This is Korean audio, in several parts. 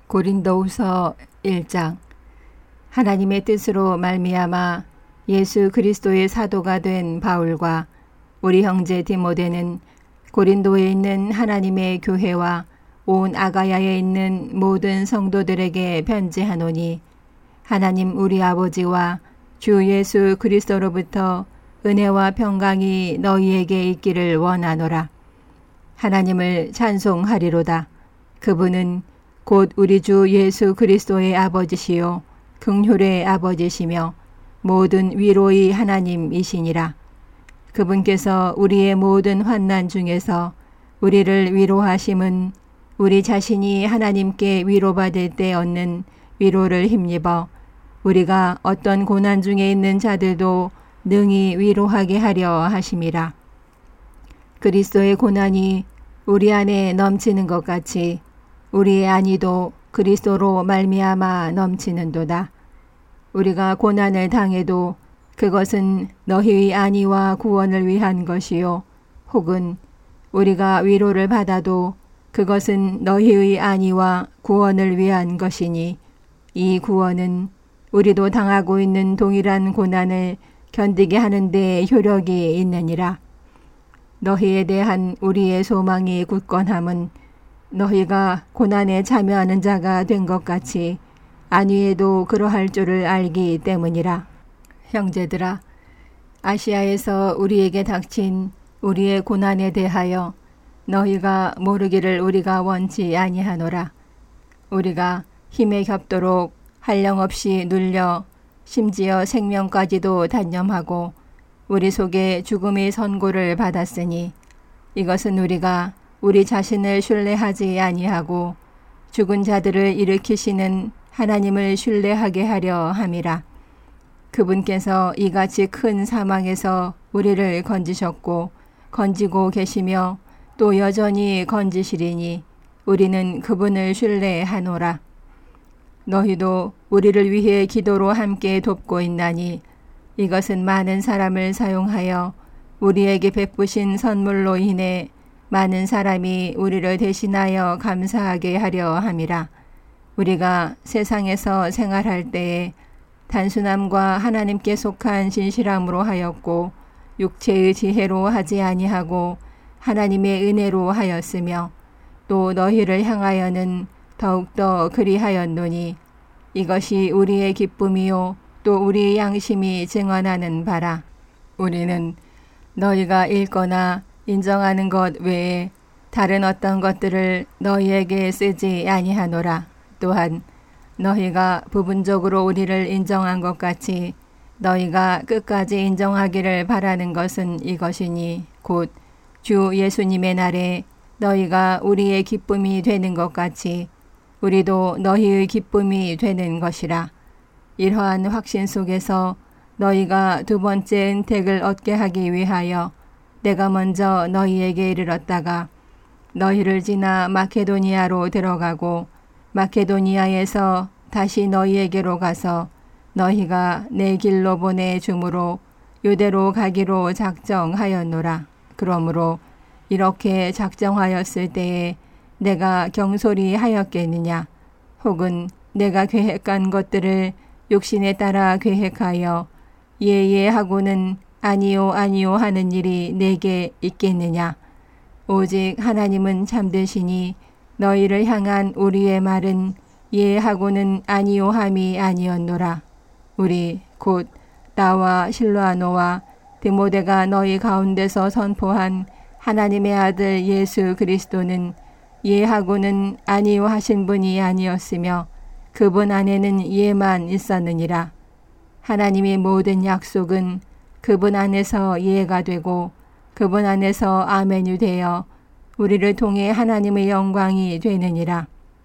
고린도후서 1장. 하나님의 뜻으로 말미암아 예수 그리스도의 사도가 된 바울과 우리 형제 디모데는 고린도에 있는 하나님의 교회와 온 아가야에 있는 모든 성도들에게 편지하노니, 하나님 우리 아버지와 주 예수 그리스도로부터 은혜와 평강이 너희에게 있기를 원하노라. 하나님을 찬송하리로다. 그분은 곧 우리 주 예수 그리스도의 아버지시요 긍휼의 아버지시며 모든 위로의 하나님이시니라. 그분께서 우리의 모든 환난 중에서 우리를 위로하심은 우리 자신이 하나님께 위로받을 때 얻는 위로를 힘입어 우리가 어떤 고난 중에 있는 자들도 능히 위로하게 하려 하심이라. 그리스도의 고난이 우리 안에 넘치는 것 같이 우리의 안위도 그리스도로 말미암아 넘치는도다. 우리가 고난을 당해도 그것은 너희의 안위와 구원을 위한 것이요, 혹은 우리가 위로를 받아도 그것은 너희의 안위와 구원을 위한 것이니, 이 구원은 우리도 당하고 있는 동일한 고난을 견디게 하는 데 효력이 있느니라. 너희에 대한 우리의 소망이 굳건함은 너희가 고난에 참여하는 자가 된 것 같이 안위에도 그러할 줄을 알기 때문이라. 형제들아, 아시아에서 우리에게 닥친 우리의 고난에 대하여 너희가 모르기를 우리가 원치 아니하노라. 우리가 힘에 겹도록 한량없이 눌려 심지어 생명까지도 단념하고 우리 속에 죽음의 선고를 받았으니, 이것은 우리가 우리 자신을 신뢰하지 아니하고 죽은 자들을 일으키시는 하나님을 신뢰하게 하려 함이라. 그분께서 이같이 큰 사망에서 우리를 건지셨고 건지고 계시며 또 여전히 건지시리니 우리는 그분을 신뢰하노라. 너희도 우리를 위해 기도로 함께 돕고 있나니, 이것은 많은 사람을 사용하여 우리에게 베푸신 선물로 인해 많은 사람이 우리를 대신하여 감사하게 하려 함이라. 우리가 세상에서 생활할 때에 단순함과 하나님께 속한 진실함으로 하였고 육체의 지혜로 하지 아니하고 하나님의 은혜로 하였으며, 또 너희를 향하여는 더욱더 그리하였노니, 이것이 우리의 기쁨이요 또 우리의 양심이 증언하는 바라. 우리는 너희가 읽거나 인정하는 것 외에 다른 어떤 것들을 너희에게 쓰지 아니하노라. 또한 너희가 부분적으로 우리를 인정한 것 같이 너희가 끝까지 인정하기를 바라는 것은 이것이니, 곧 주 예수님의 날에 너희가 우리의 기쁨이 되는 것 같이 우리도 너희의 기쁨이 되는 것이라. 이러한 확신 속에서 너희가 두 번째 은택을 얻게 하기 위하여 내가 먼저 너희에게 이르렀다가 너희를 지나 마케도니아로 들어가고 마케도니아에서 다시 너희에게로 가서 너희가 내 길로 보내줌으로 유대로 가기로 작정하였노라. 그러므로 이렇게 작정하였을 때에 내가 경솔히 하였겠느냐? 혹은 내가 계획한 것들을 육신에 따라 계획하여 예예 하고는 아니요 아니요 하는 일이 내게 있겠느냐? 오직 하나님은 참되시니 너희를 향한 우리의 말은 예 하고는 아니요 함이 아니었노라. 우리 곧 나와 실로아노와 디모데가 너희 가운데서 선포한 하나님의 아들 예수 그리스도는 예 하고는 아니요 하신 분이 아니었으며 그분 안에는 예만 있었느니라. 하나님의 모든 약속은 그분 안에서 예가 되고 그분 안에서 아멘이 되어 우리를 통해 하나님의 영광이 되느니라.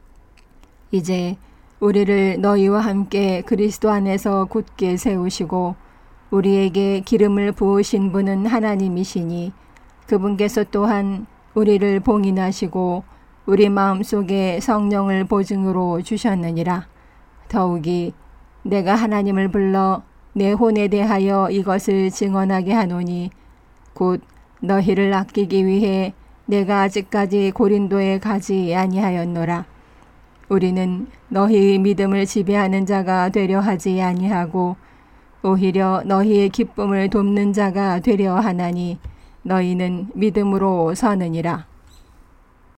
이제 우리를 너희와 함께 그리스도 안에서 굳게 세우시고 우리에게 기름을 부으신 분은 하나님이시니, 그분께서 또한 우리를 봉인하시고 우리 마음속에 성령을 보증으로 주셨느니라. 더욱이 내가 하나님을 불러 내 혼에 대하여 이것을 증언하게 하노니, 곧 너희를 아끼기 위해 내가 아직까지 고린도에 가지 아니하였노라. 우리는 너희의 믿음을 지배하는 자가 되려 하지 아니하고 오히려 너희의 기쁨을 돕는 자가 되려 하나니 너희는 믿음으로 서느니라.